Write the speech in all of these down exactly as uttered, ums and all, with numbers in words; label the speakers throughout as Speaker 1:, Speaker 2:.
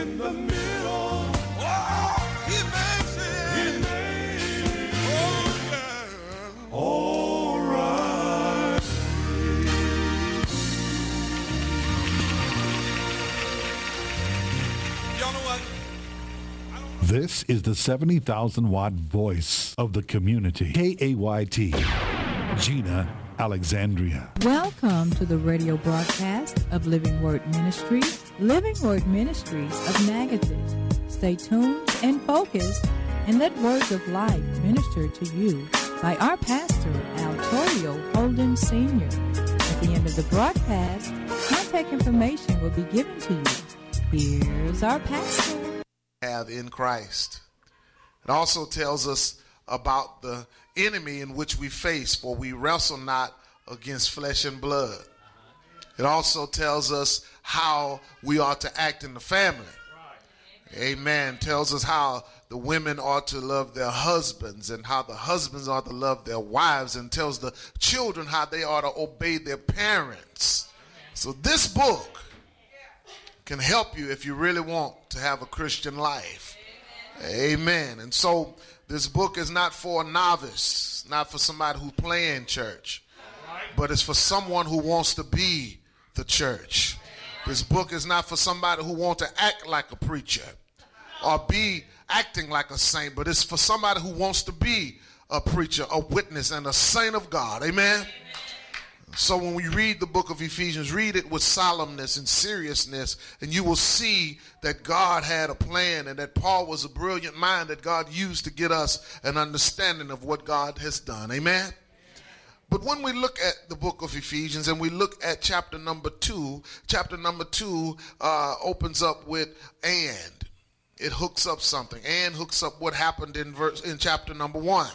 Speaker 1: in the middle. Oh, he makes it. He made it. Oh, yeah. All right. Y'all know what?
Speaker 2: This is the seventy thousand watt voice of the community. K A Y T, Gina Alexandria.
Speaker 3: Welcome to the radio broadcast of Living Word Ministries, Living Word Ministries of Natchitoches. Stay tuned and focused, and let words of life minister to you by our pastor, Altorio Holden Senior At the end of the broadcast, contact information will be given to you. Here's our pastor.
Speaker 4: Have in Christ. It also tells us about the enemy in which we face, for we wrestle not against flesh and blood. It also tells us how we ought to act in the family. Amen. Tells us how the women ought to love their husbands and how the husbands ought to love their wives, and tells the children how they ought to obey their parents. So this book can help you if you really want to have a Christian life. Amen. Amen. And so this book is not for a novice, not for somebody who's playing church, but it's for someone who wants to be the church. This book is not for somebody who wants to act like a preacher or be acting like a saint, but it's for somebody who wants to be a preacher, a witness, and a saint of God. Amen. Amen. So when we read the book of Ephesians, read it with solemnness and seriousness, and you will see that God had a plan and that Paul was a brilliant mind that God used to get us an understanding of what God has done. Amen? But when we look at the book of Ephesians and we look at chapter number two, chapter number two uh, opens up with and. It hooks up something. And hooks up what happened in verse in chapter number one.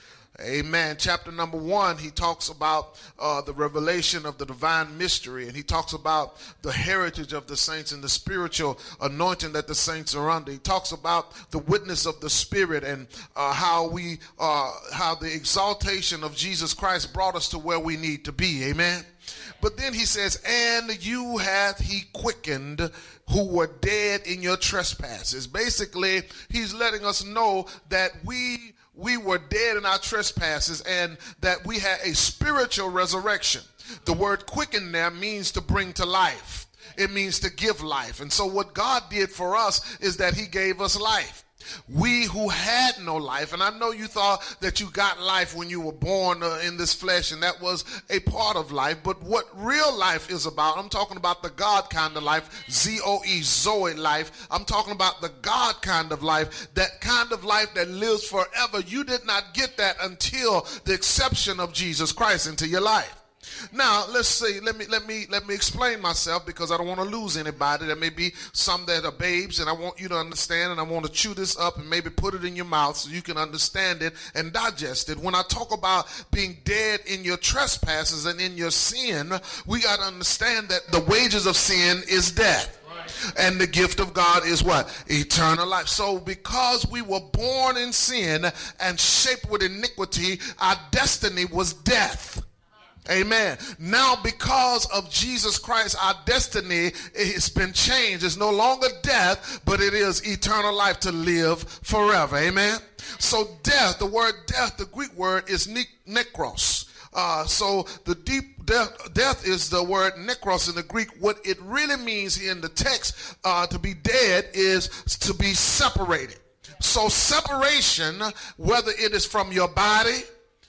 Speaker 4: Amen. Chapter number one, he talks about uh, the revelation of the divine mystery, and he talks about the heritage of the saints and the spiritual anointing that the saints are under. He talks about the witness of the Spirit and uh, how we, uh, how the exaltation of Jesus Christ brought us to where we need to be. Amen. But then he says, and you hath he quickened who were dead in your trespasses. Basically, he's letting us know that we we were dead in our trespasses and that we had a spiritual resurrection. The word quicken there means to bring to life. It means to give life. And so what God did for us is that he gave us life. We who had no life, and I know you thought that you got life when you were born uh, in this flesh, and that was a part of life, but what real life is about, I'm talking about the God kind of life, Z O E, Zoe life. I'm talking about the God kind of life, that kind of life that lives forever. You did not get that until the exception of Jesus Christ into your life. Now, let's see, let me let me let me explain myself, because I don't want to lose anybody. There may be some that are babes, and I want you to understand, and I want to chew this up and maybe put it in your mouth so you can understand it and digest it. When I talk about being dead in your trespasses and in your sin, we got to understand that the wages of sin is death. And the gift of God is what? Eternal life. So because we were born in sin and shaped with iniquity, our destiny was death. Amen. Now, because of Jesus Christ, our destiny has been changed. It's no longer death, but it is eternal life to live forever. Amen. So death, the word death, the Greek word is ne- nekros. Uh, so the deep death, death is the word nekros in the Greek. What it really means here in the text, uh, to be dead, is to be separated. So separation, whether it is from your body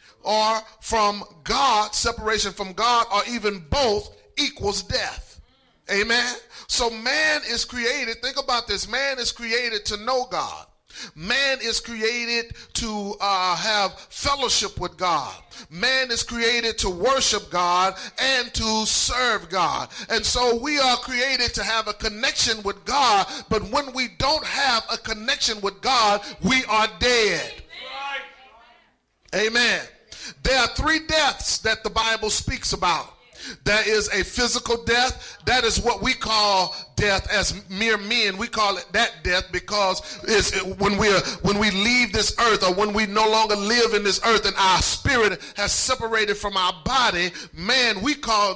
Speaker 4: or from God, separation from God, or even both, equals death. Amen. So man is created, think about this, man is created to know God. Man is created to uh, have fellowship with God. Man is created to worship God and to serve God. And so we are created to have a connection with God, but when we don't have a connection with God, we are dead. Amen. There are three deaths that the Bible speaks about. There is a physical death. That is what we call death as mere men. We call it that death because it's when we are, when we leave this earth, or when we no longer live in this earth and our spirit has separated from our body, man, we call that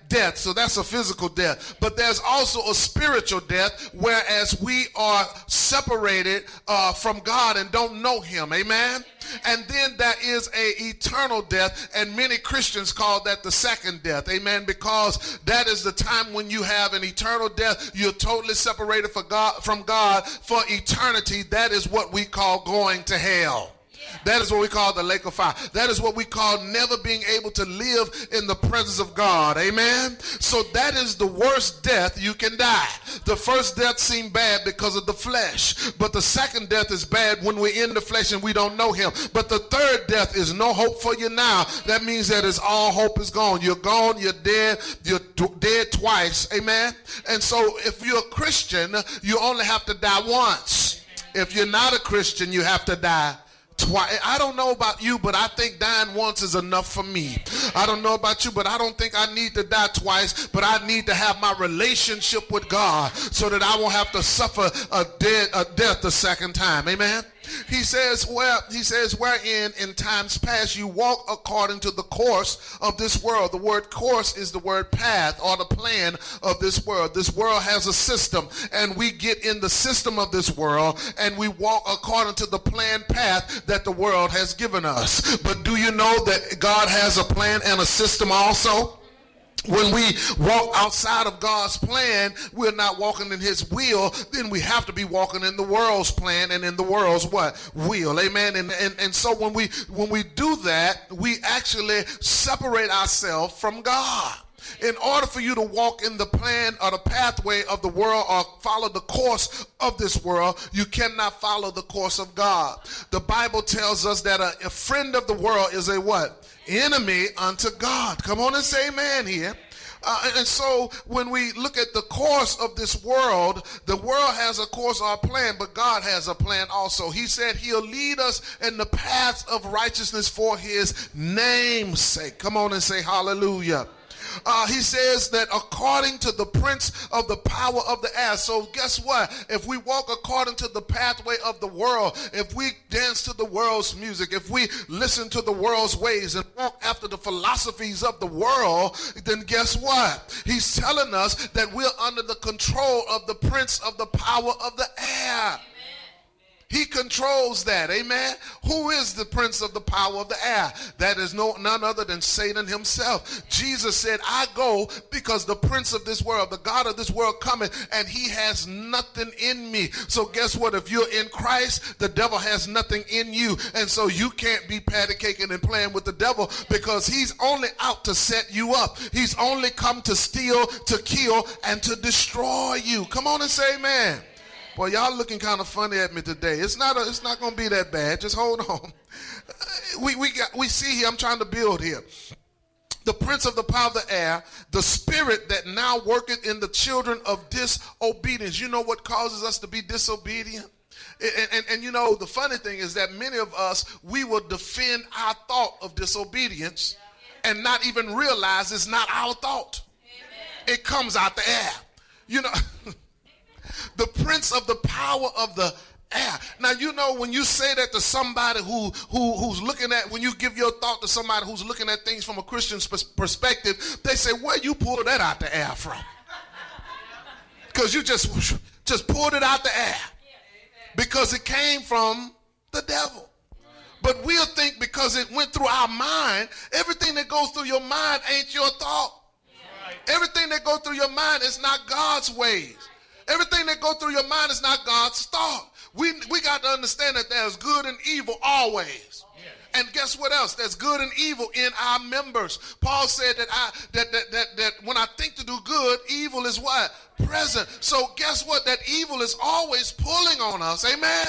Speaker 4: death. So that's a physical death. But there's also a spiritual death, whereas we are separated uh, from God and don't know him. Amen? And then there is a eternal death, and many Christians call that the second death. Amen? Because that is the time when you have an eternal death. You're totally separated for God, from God for eternity. That is what we call going to hell. That is what we call the lake of fire. That is what we call never being able to live in the presence of God. Amen? So that is the worst death you can die. The first death seemed bad because of the flesh. But the second death is bad when we're in the flesh and we don't know him. But the third death is no hope for you now. That means that it's all hope is gone. You're gone. You're dead. You're t- dead twice. Amen? And so if you're a Christian, you only have to die once. If you're not a Christian, you have to die twice. I don't know about you, but I think dying once is enough for me. I don't know about you, but I don't think I need to die twice, but I need to have my relationship with God so that I won't have to suffer a, dead, a death a second time. Amen? He says, well, he says, wherein in times past you walk according to the course of this world. The word course is the word path or the plan of this world. This world has a system, and we get in the system of this world, and we walk according to the planned path that the world has given us. But do you know that God has a plan and a system also? When we walk outside of God's plan, we're not walking in his will. Then we have to be walking in the world's plan and in the world's what? Will. Amen. And, and, and so when we when we do that, we actually separate ourselves from God. In order for you to walk in the plan or the pathway of the world or follow the course of this world, you cannot follow the course of God. The Bible tells us that a, a friend of the world is a what? Enemy unto God. Come on and say amen here. Uh, and so when we look at the course of this world, the world has a course or a plan, but God has a plan also. He said he'll lead us in the paths of righteousness for his name's sake. Come on and say hallelujah. Uh, he says that according to the prince of the power of the air. So guess what? If we walk according to the pathway of the world, if we dance to the world's music, if we listen to the world's ways and walk after the philosophies of the world, then guess what? He's telling us that we're under the control of the prince of the power of the air. He controls that. Amen. Who is the prince of the power of the air? That is no none other than Satan himself. Jesus said, I go because the prince of this world, the God of this world cometh, and he has nothing in me. So guess what? If you're in Christ, the devil has nothing in you. And so you can't be patty caking and playing with the devil, because he's only out to set you up. He's only come to steal, to kill, and to destroy you. Come on and say amen. Boy, y'all looking kind of funny at me today. It's not a, it's not going to be that bad. Just hold on. We we got we see here, I'm trying to build here. The prince of the power of the air, the spirit that now worketh in the children of disobedience. You know what causes us to be disobedient? And, and, and you know, the funny thing is that many of us, we will defend our thought of disobedience and not even realize it's not our thought. It comes out the air. You know, the prince of the power of the air. Now, you know, when you say that to somebody who, who who's looking at, when you give your thought to somebody who's looking at things from a Christian perspective, they say, where you pull that out the air from? Because you just, just pulled it out the air. Because it came from the devil. But we'll think because it went through our mind, everything that goes through your mind ain't your thought. Everything that goes through your mind is not God's ways. Everything that goes through your mind is not God's thought. We we got to understand that there's good and evil always. Yeah. And guess what else? There's good and evil in our members. Paul said that I that that that, that when I think to do good, evil is what? Present. So guess what? That evil is always pulling on us. Amen.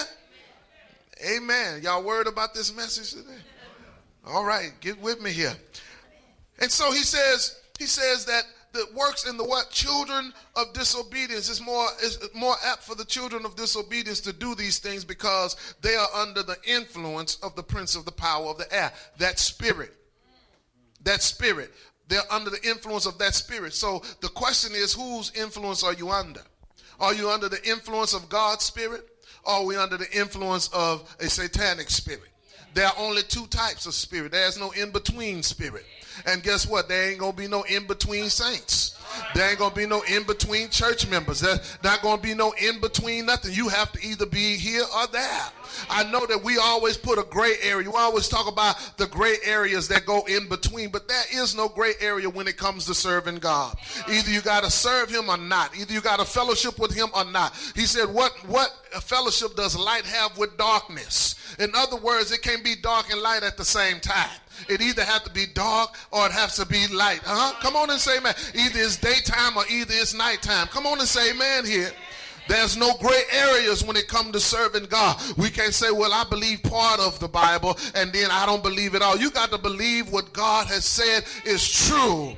Speaker 4: Amen. Y'all worried about this message today? All right, get with me here. And so he says, he says that the works in the what? Children of disobedience is more is more apt for the children of disobedience to do these things because they are under the influence of the prince of the power of the air. That spirit. That spirit. They're under the influence of that spirit. So the question is, whose influence are you under? Are you under the influence of God's spirit? Or are we under the influence of a satanic spirit? There are only two types of spirit. There's no in-between spirit. And guess what? There ain't going to be no in-between saints. There ain't going to be no in-between church members. There's not going to be no in-between nothing. You have to either be here or there. I know that we always put a gray area. We always talk about the gray areas that go in between, but there is no gray area when it comes to serving God. Either you got to serve him or not. Either you got to fellowship with him or not. He said, what, what fellowship does light have with darkness? In other words, it can't be dark and light at the same time. It either has to be dark or it has to be light. Uh-huh. Come on and say amen. Either it's daytime or either it's nighttime. Come on and say amen here. There's no gray areas when it comes to serving God. We can't say, well, I believe part of the Bible and then I don't believe it all. You got to believe what God has said is true,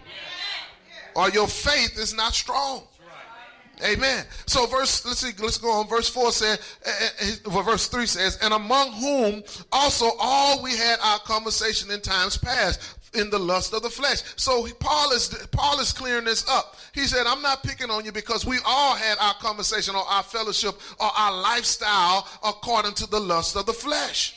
Speaker 4: or your faith is not strong. Amen. So verse, let's see, let's go on. Verse four says, well, verse three says, and among whom also all we had our conversation in times past, in the lust of the flesh. So Paul is Paul is clearing this up. He said, I'm not picking on you because we all had our conversation or our fellowship or our lifestyle according to the lust of the flesh.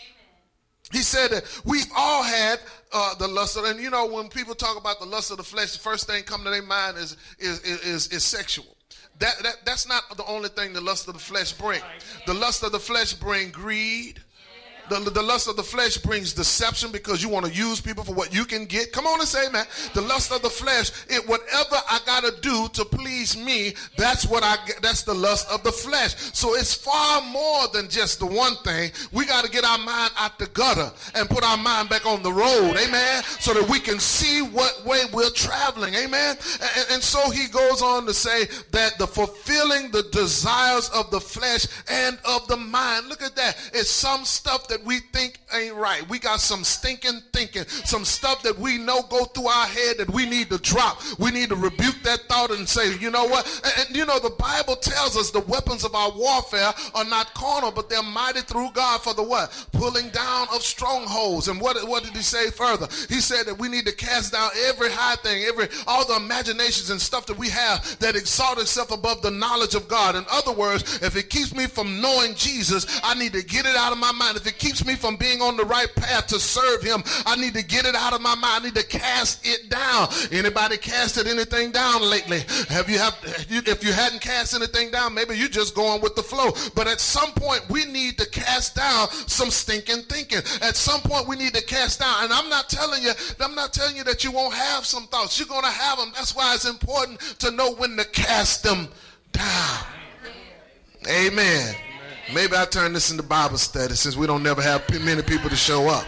Speaker 4: He said that we've all had uh, the lust of, and you know, when people talk about the lust of the flesh, the first thing coming to their mind is is is, is sexual. That, that that's not the only thing the lust of the flesh bring. The lust of the flesh bring greed. The, the lust of the flesh brings deception because you want to use people for what you can get. Come on and say, man. The lust of the flesh, it whatever I got to do to please me, that's what I get. That's the lust of the flesh. So it's far more than just the one thing. We got to get our mind out the gutter and put our mind back on the road. Amen. So that we can see what way we're traveling. Amen. And, and so he goes on to say that the fulfilling the desires of the flesh and of the mind. Look at that. It's some stuff that that we think ain't right. We got some stinking thinking, some stuff that we know go through our head that we need to drop. We need to rebuke that thought and say, you know what? And, and you know, the Bible tells us the weapons of our warfare are not carnal, but they're mighty through God for the what? Pulling down of strongholds. And what, what did he say further? He said that we need to cast down every high thing, every all the imaginations and stuff that we have that exalt itself above the knowledge of God. In other words, if it keeps me from knowing Jesus, I need to get it out of my mind. If it keeps me from being on the right path to serve him, I need to get it out of my mind. I need to cast it down. Anybody casted anything down lately? Have you have if you hadn't cast anything down, maybe you're just going with the flow. But at some point we need to cast down some stinking thinking. At some point we need to cast down. And I'm not telling you, I'm not telling you that you won't have some thoughts. You're going to have them. That's why it's important to know when to cast them down. Amen. Maybe I turn this into Bible study since we don't never have many people to show up.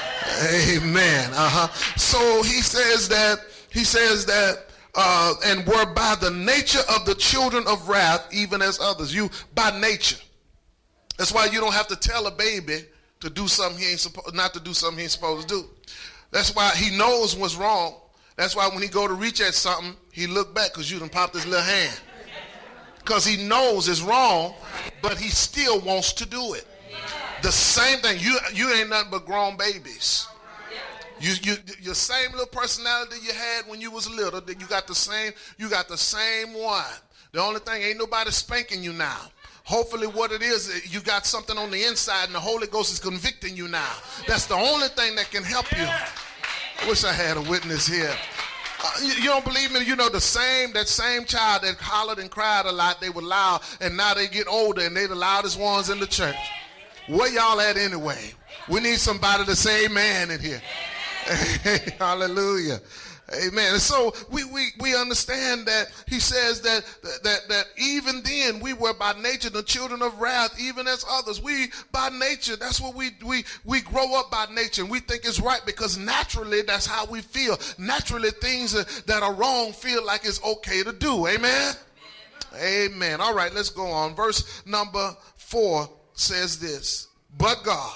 Speaker 4: Amen. Uh-huh. So he says that, he says that, uh, and were by the nature of the children of wrath, even as others. You, by nature. That's why you don't have to tell a baby to do something he ain't supposed, not to do something he ain't supposed to do. That's why he knows what's wrong. That's why when he go to reach at something, he look back because you done popped his little hand. Because he knows it's wrong, but he still wants to do it. The same thing. You you ain't nothing but grown babies. You you your same little personality you had when you was little. You got the same. You got the same one. The only thing, ain't nobody spanking you now. Hopefully what it is, you got something on the inside and the Holy Ghost is convicting you now. That's the only thing that can help you. I wish I had a witness here. Uh, you, you don't believe me? You know, the same, that same child that hollered and cried a lot, they were loud, and now they get older and they the loudest ones in the church. Where y'all at anyway? We need somebody to say amen in here. Hallelujah. Amen. And so we, we, we understand that he says that, that, that even then we were by nature the children of wrath, even as others. We, by nature, that's what we, we, we grow up by nature. And we think it's right because naturally that's how we feel. Naturally things that are wrong feel like it's okay to do. Amen. Amen. All right, let's go on. Verse number four says this. But God,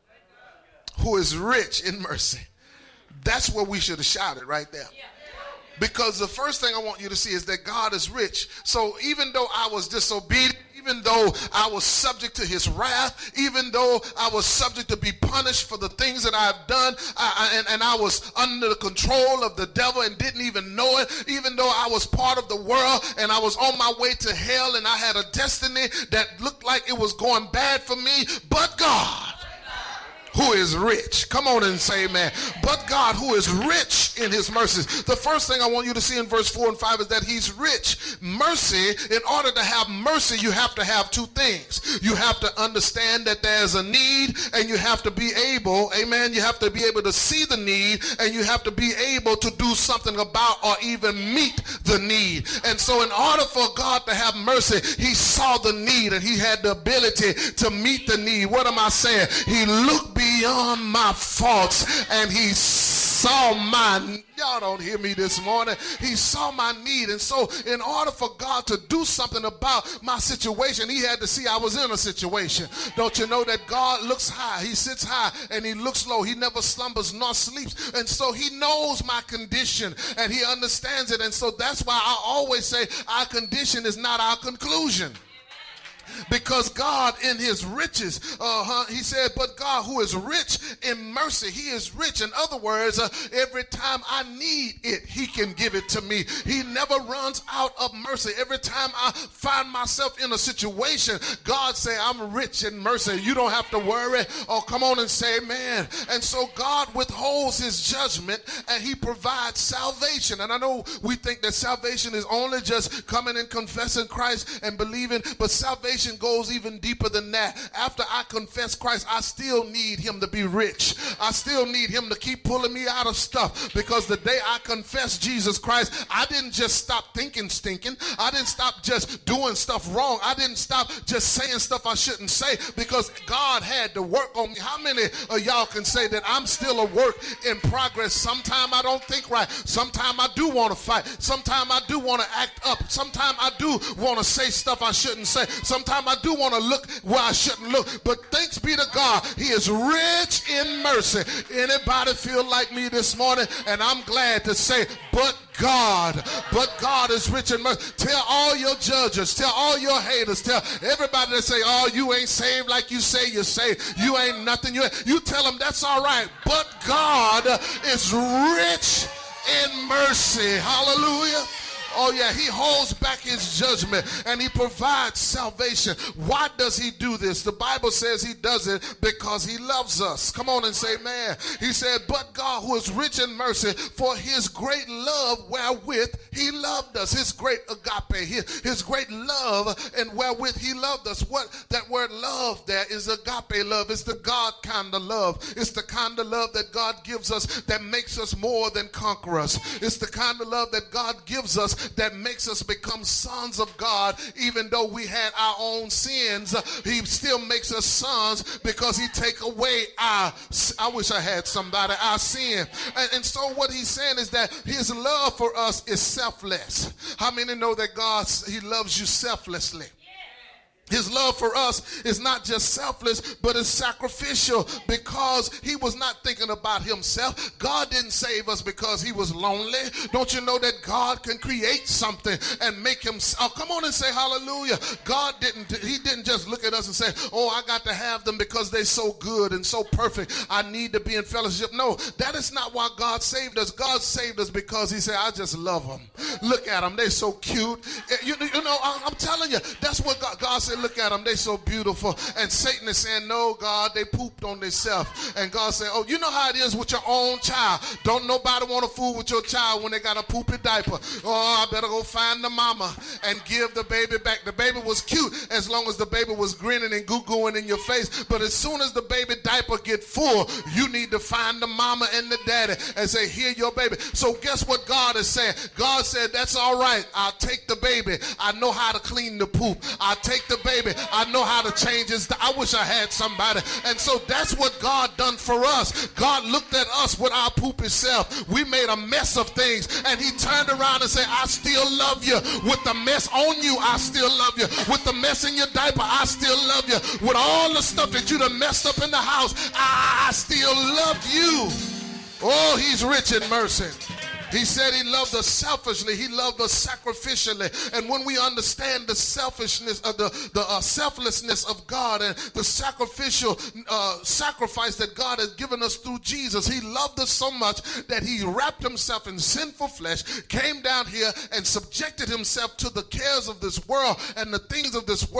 Speaker 4: who is rich in mercy. That's what we should have shouted right there. Because the first thing I want you to see is that God is rich. So even though I was disobedient, even though I was subject to his wrath, even though I was subject to be punished for the things that I've done, I, I, and, and I was under the control of the devil and didn't even know it, even though I was part of the world and I was on my way to hell and I had a destiny that looked like it was going bad for me, but God, who is rich. Come on and say amen. But God who is rich in his mercies. The first thing I want you to see in verse four and five is that he's rich. Mercy, in order to have mercy, you have to have two things. You have to understand that there's a need, and you have to be able, amen, you have to be able to see the need, and you have to be able to do something about or even meet the need. And so in order for God to have mercy, he saw the need and he had the ability to meet the need. What am I saying? He looked beyond my faults and he saw my, y'all don't hear me this morning, he saw my need. And so in order for God to do something about my situation, he had to see I was in a situation. Don't you know that God looks high, he sits high and he looks low, he never slumbers nor sleeps, and so he knows my condition and he understands it. And so that's why I always say our condition is not our conclusion. Because God in his riches, uh-huh, he said, but God who is rich in mercy, he is rich. In other words, uh, every time I need it, he can give it to me. He never runs out of mercy. Every time I find myself in a situation, God say, I'm rich in mercy. You don't have to worry. Oh, come on and say amen. And so God withholds his judgment and he provides salvation. And I know we think that salvation is only just coming and confessing Christ and believing, but salvation goes even deeper than that. After I confess Christ, I still need him to be rich. I still need him to keep pulling me out of stuff, because the day I confess Jesus Christ, I didn't just stop thinking stinking. I didn't stop just doing stuff wrong. I didn't stop just saying stuff I shouldn't say, because God had to work on me. How many of y'all can say that I'm still a work in progress? Sometime I don't think right. Sometime I do want to fight. Sometime I do want to act up. Sometime I do want to say stuff I shouldn't say. Sometime I do want to look where I shouldn't look. But thanks be to God, he is rich in mercy. Anybody feel like me this morning? And I'm glad to say, but God, but God is rich in mercy. Tell all your judges, tell all your haters, tell everybody that say, oh, you ain't saved like you say you're saved. You ain't nothing. You, you tell them that's all right. But God is rich in mercy. Hallelujah. Oh yeah, he holds back his judgment and he provides salvation. Why does he do this? The Bible says he does it because he loves us. Come on and say amen. He said, but God who is rich in mercy, for his great love wherewith he loved us. His great agape, his, his great love and wherewith he loved us. What that word love there is agape love. It's the God kind of love. It's the kind of love that God gives us that makes us more than conquerors. It's the kind of love that God gives us that makes us become sons of God. Even though we had our own sins, he still makes us sons because he take away our, I wish I had somebody, our sin. And, and so what he's saying is that his love for us is selfless. How many know that God, he loves you selflessly? His love for us is not just selfless, but it's sacrificial, because he was not thinking about himself. God didn't save us because he was lonely. Don't you know that God can create something and make him, oh, come on and say hallelujah. God didn't, he didn't just look at us and say, oh, I got to have them because they're so good and so perfect. I need to be in fellowship. No, that is not why God saved us. God saved us because he said, I just love them. Look at them. They're so cute. You, you know, I'm telling you, that's what God, God said. Look at them, they so beautiful. And Satan is saying, no, God, they pooped on themselves. And God said, oh, you know how it is with your own child. Don't nobody want to fool with your child when they got a poopy diaper. Oh, I better go find the mama and give the baby back. The baby was cute as long as the baby was grinning and goo-gooing in your face. But as soon as the baby diaper get full, you need to find the mama and the daddy and say, here your baby. So guess what God is saying? God said, that's all right. I'll take the baby. I know how to clean the poop. I'll take the baby. I know how to change his. I wish I had somebody. And so that's what God done for us. God looked at us with our poopy self. We made a mess of things, and he turned around and said, I still love you. With the mess on you, I still love you. With the mess in your diaper, I still love you. With all the stuff that you done messed up in the house, I, I still love you. Oh, he's rich in mercy. He said he loved us selfishly. He loved us sacrificially. And when we understand the selfishness of the, the uh, selflessness of God and the sacrificial uh, sacrifice that God has given us through Jesus, he loved us so much that he wrapped himself in sinful flesh, came down here and subjected himself to the cares of this world and the things of this world,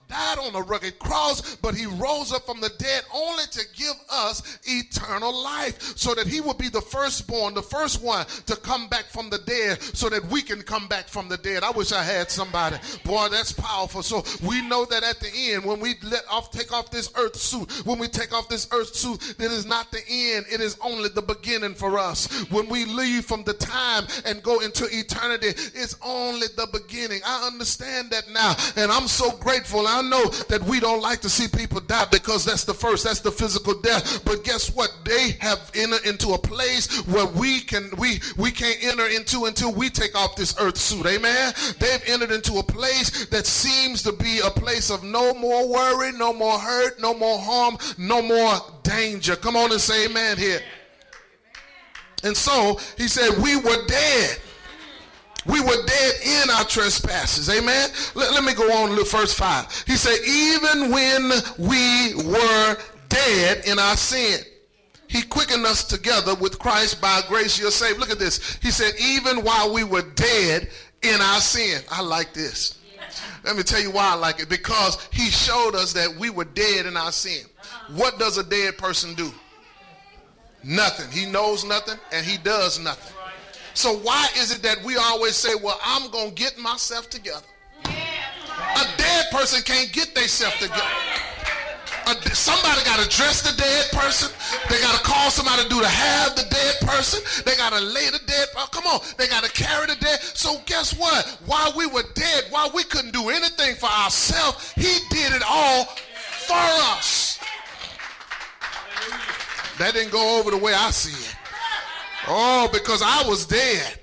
Speaker 4: died on a rugged cross, but he rose up from the dead only to give us eternal life, so that he would be the firstborn, the first one to come back from the dead, so that we can come back from the dead. I wish I had somebody. Boy, that's powerful. So we know that at the end, when we let off, take off this earth suit, when we take off this earth suit, it is not the end. It is only the beginning for us. When we leave from the time and go into eternity, it's only the beginning. I understand that now, and I'm so grateful. I know that we don't like to see people die, because that's the first, that's the physical death. But guess what? They have entered into a place where we can we we can't enter into until we take off this earth suit. Amen. They've entered into a place that seems to be a place of no more worry, no more hurt, no more harm, no more danger. Come on and say amen here. And so he said, we were dead. We were dead in our trespasses. Amen. Let, let me go on to verse five. He said, even when we were dead in our sin, he quickened us together with Christ. By grace you're saved. Look at this. He said, even while we were dead in our sin. I like this. Let me tell you why I like it. Because he showed us that we were dead in our sin. What does a dead person do? Nothing. He knows nothing and he does nothing. So why is it that we always say, well, I'm going to get myself together? A dead person can't get themselves together. A, somebody got to dress the dead person. They got to call somebody to do to have the dead person. They got to lay the dead. Oh, come on. They got to carry the dead. So guess what? While we were dead, while we couldn't do anything for ourselves, he did it all for us. That didn't go over the way I see it. Oh, because I was dead.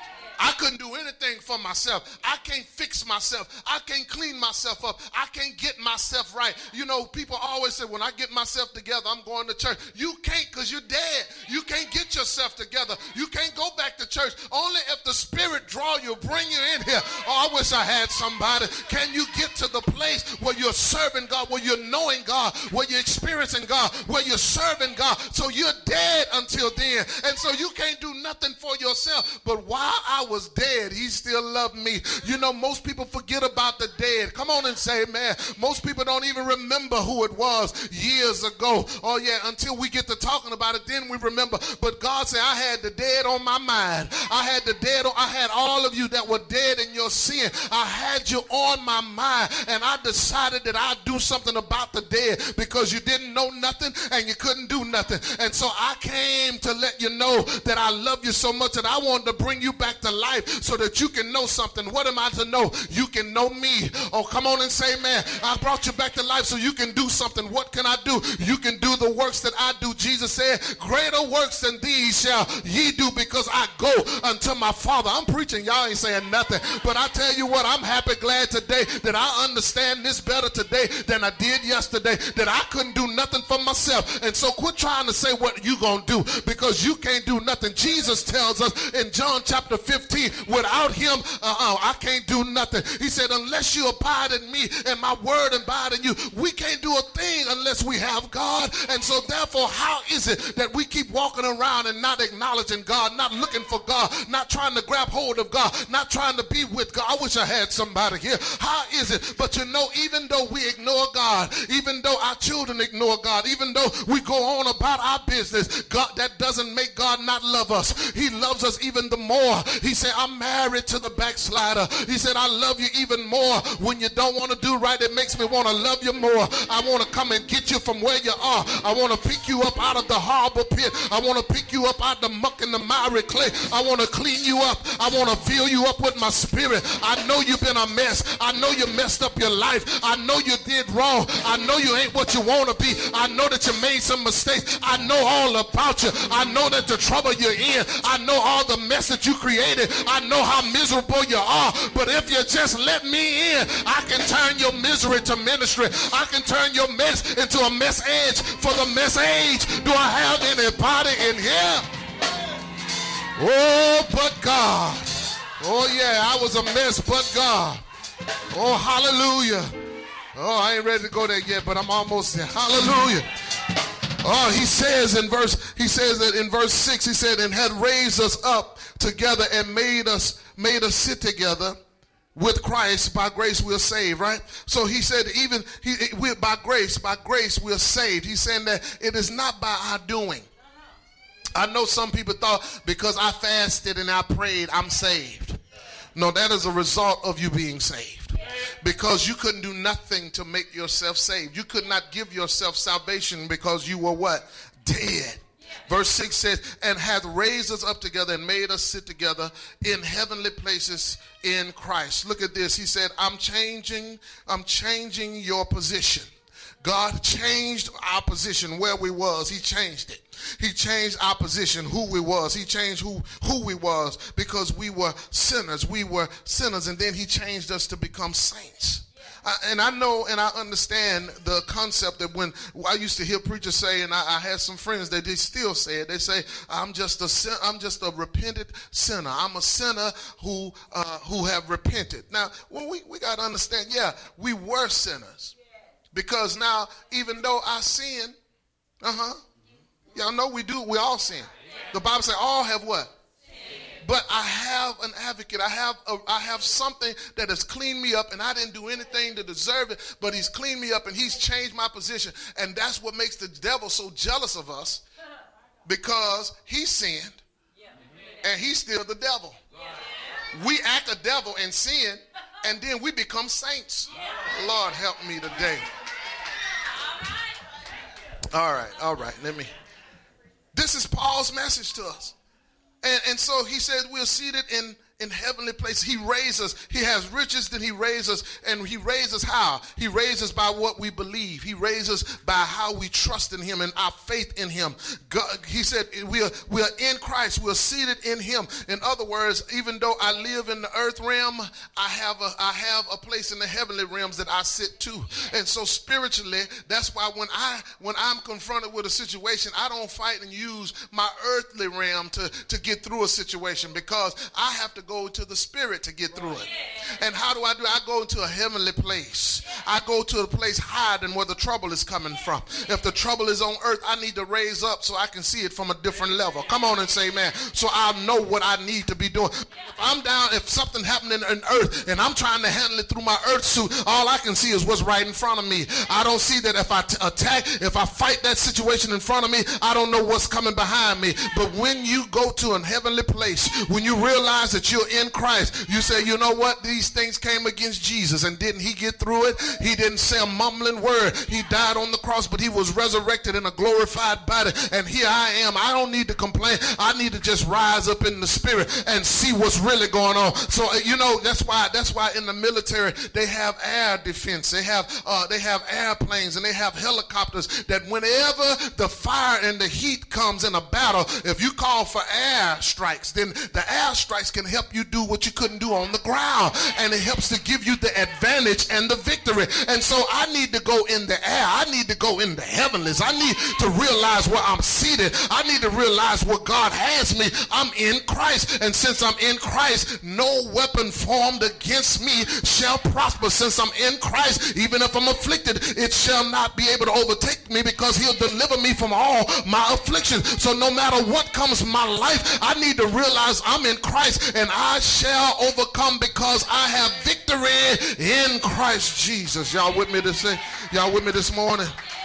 Speaker 4: I couldn't do anything for myself. I can't fix myself. I can't clean myself up. I can't get myself right. You know, people always say, when I get myself together, I'm going to church. You can't, because you're dead. You can't get yourself together. You can't go back to church. Only if the Spirit draw you, bring you in here. Oh, I wish I had somebody. Can you get to the place where you're serving God, where you're knowing God, where you're experiencing God, where you're serving God? So you're dead until then. And so you can't do nothing for yourself. But while I was dead, he still loved me. You know, most people forget about the dead. Come on and say, man, most people don't even remember who it was years ago. Oh yeah, until we get to talking about it, then we remember. But God said, I had the dead on my mind. I had the dead on, I had all of you that were dead in your sin. I had you on my mind, and I decided that I'd do something about the dead, because you didn't know nothing and you couldn't do nothing. And so I came to let you know that I love you so much that I wanted to bring you back to life so that you can know something. What am I to know? You can know me. Oh, come on and say, man, I brought you back to life so you can do something. What can I do? You can do the works that I do. Jesus said, greater works than these shall ye do, because I go unto my Father. I'm preaching. Y'all ain't saying nothing. But I tell you what, I'm happy, glad today that I understand this better today than I did yesterday, that I couldn't do nothing for myself. And so quit trying to say what you gonna do, because you can't do nothing. Jesus tells us in John chapter fifteen, without him, uh-uh, I can't do nothing. He said, unless you abide in me and my word abide in you, we can't do a thing unless we have God. And so therefore, how is it that we keep walking around and not acknowledging God, not looking for God, not trying to grab hold of God, not trying to be with God? I wish I had somebody here. How is it? But you know, even though we ignore God, even though our children ignore God, even though we go on about our business, God, that doesn't make God not love us. He loves us even the more. He said, I'm married to the backslider. He said, I love you even more. When you don't want to do right, it makes me want to love you more. I want to come and get you from where you are. I want to pick you up out of the harbor pit. I want to pick you up out of the muck and the miry clay. I want to clean you up. I want to fill you up with my spirit. I know you've been a mess. I know you messed up your life. I know you did wrong. I know you ain't what you want to be. I know that you made some mistakes. I know all about you. I know that the trouble you're in. I know all the mess that you created. I know how miserable you are. But if you just let me in, I can turn your misery to ministry. I can turn your mess into a message for the message. Do I have anybody in here? Oh, but God. Oh, yeah, I was a mess, but God. Oh, hallelujah. Oh, I ain't ready to go there yet, but I'm almost there. Hallelujah. Oh, he says in verse, he says that in verse six, he said, and had raised us up together and made us, made us sit together with Christ, by grace we're saved, right? So he said even he, we're by grace, by grace we're saved. He's saying that it is not by our doing. I know some people thought because I fasted and I prayed, I'm saved. No, that is a result of you being saved. Because you couldn't do nothing to make yourself saved. You could not give yourself salvation because you were what? Dead. Verse six says, and hath raised us up together and made us sit together in heavenly places in Christ. Look at this. He said, I'm changing, I'm changing your position. God changed our position where we was. He changed it. He changed our position, who we was. He changed who, who we was because we were sinners. We were sinners, and then he changed us to become saints. I, and I know and I understand the concept that when I used to hear preachers say, and I, I had some friends that they still say it, they say, I'm just a sin, I'm just a repentant sinner. I'm a sinner who uh, who have repented. Now, well, we, we got to understand, yeah, we were sinners. Because now, even though I sin, uh-huh, y'all know we do, we all sin. The Bible says all have what? But I have an advocate. I have a, I have something that has cleaned me up, and I didn't do anything to deserve it, but he's cleaned me up, and he's changed my position. And that's what makes the devil so jealous of us, because he sinned, and he's still the devil. We act a devil and sin, and then we become saints. Lord, help me today. All right, all right, let me. This is Paul's message to us. And, and so he says we're seated in, in heavenly places. He raised us. He has riches, then he raised us. And he raised us how? He raised us by what we believe. He raised us by how we trust in him and our faith in him. God, he said we are, we are in Christ. We're seated in him. In other words, even though I live in the earth realm, I have a, I have a place in the heavenly realms that I sit to. And so spiritually, that's why when, I, when I'm confronted with a situation, I don't fight and use my earthly realm to, to get through a situation, because I have to go to the spirit to get through it. And how do I do it? I go into a heavenly place. I go to a place higher than where the trouble is coming from. If the trouble is on earth, I need to raise up so I can see it from a different level. Come on and say amen. So I'll know what I need to be doing. If I'm down, if something happened in, in earth and I'm trying to handle it through my earth suit, all I can see is what's right in front of me. I don't see that if I t- attack, if I fight that situation in front of me, I don't know what's coming behind me. But when you go to a heavenly place, when you realize that you're in Christ, you say, you know what? These things came against Jesus, and didn't he get through it? He didn't say a mumbling word. He died on the cross, but he was resurrected in a glorified body. And here I am. I don't need to complain. I need to just rise up in the spirit and see what's really going on. So, you know, that's why that's why in the military they have air defense. They have uh, they have airplanes, and they have helicopters that whenever the fire and the heat comes in a battle, if you call for air strikes, then the air strikes can help you do what you couldn't do on the ground, and it helps to give you the advantage and the victory. And so I need to go in the air. I need to go in the heavenlies. I need to realize where I'm seated. I need to realize where God has me. I'm in Christ, and since I'm in Christ, no weapon formed against me shall prosper. Since I'm in Christ, even if I'm afflicted, it shall not be able to overtake me, because he'll deliver me from all my afflictions. So no matter what comes in my life, I need to realize I'm in Christ, and I shall overcome, because I have victory in Christ Jesus. Y'all with me this y'all with me this morning?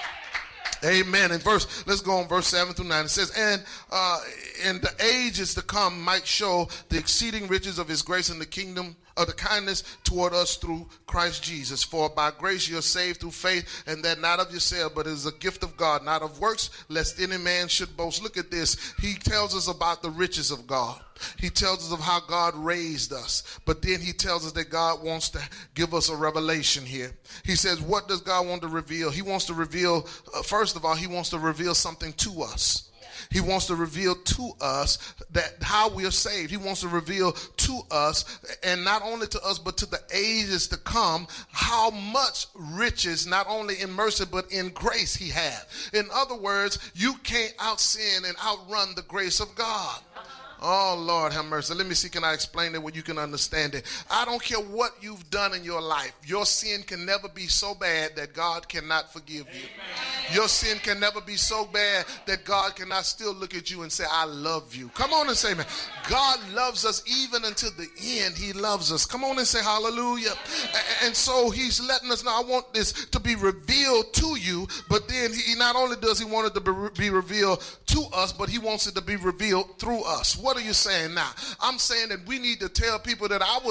Speaker 4: Amen. And verse, let's go on verse seven through nine. It says, and uh, in the ages to come might show the exceeding riches of his grace in the kingdom of the kindness toward us through Christ Jesus. For by grace you're saved through faith, and that not of yourself, but is a gift of God, not of works, lest any man should boast. Look at this. He tells us about the riches of God. He tells us of how God raised us. But then he tells us that God wants to give us a revelation here. He says, what does God want to reveal? He wants to reveal, uh, first of all, he wants to reveal something to us. He wants to reveal to us that how we are saved. He wants to reveal to us, and not only to us, but to the ages to come, how much riches, not only in mercy, but in grace he had. In other words, you can't out sin and outrun the grace of God. Oh, Lord, have mercy. Let me see, can I explain it where you can understand it? I don't care what you've done in your life. Your sin can never be so bad that God cannot forgive you. Amen. Your sin can never be so bad that God cannot still look at you and say, I love you. Come on and say, man, God loves us even until the end. He loves us. Come on and say hallelujah. And so he's letting us know, I want this to be revealed to you, but then he not only does he want it to be revealed to us, but he wants it to be revealed through us. What are you saying now? I'm saying that we need to tell people that our